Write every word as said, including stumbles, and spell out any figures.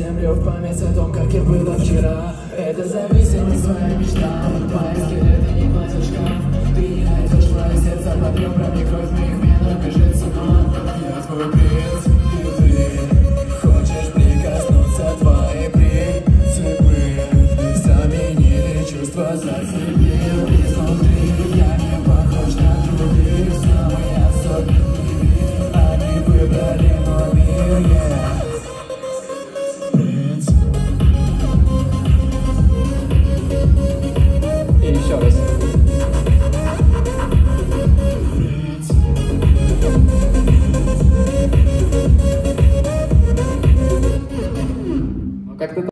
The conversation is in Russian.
землю в память о том, как я было вчера. Это зависимость твоя мечта. Мои скелеты не платят шкаф. Ты не найдешь мое сердце под ребрами. Кровь моих венах бежит с ума. Я твой принц, и ты хочешь прикоснуться. Твои принципы заменили чувства, зацепил изнутри. Я не похож на других, самый особенный. Они выбрали мой мир, yeah. Принц. И еще раз. Принц. Ну как-то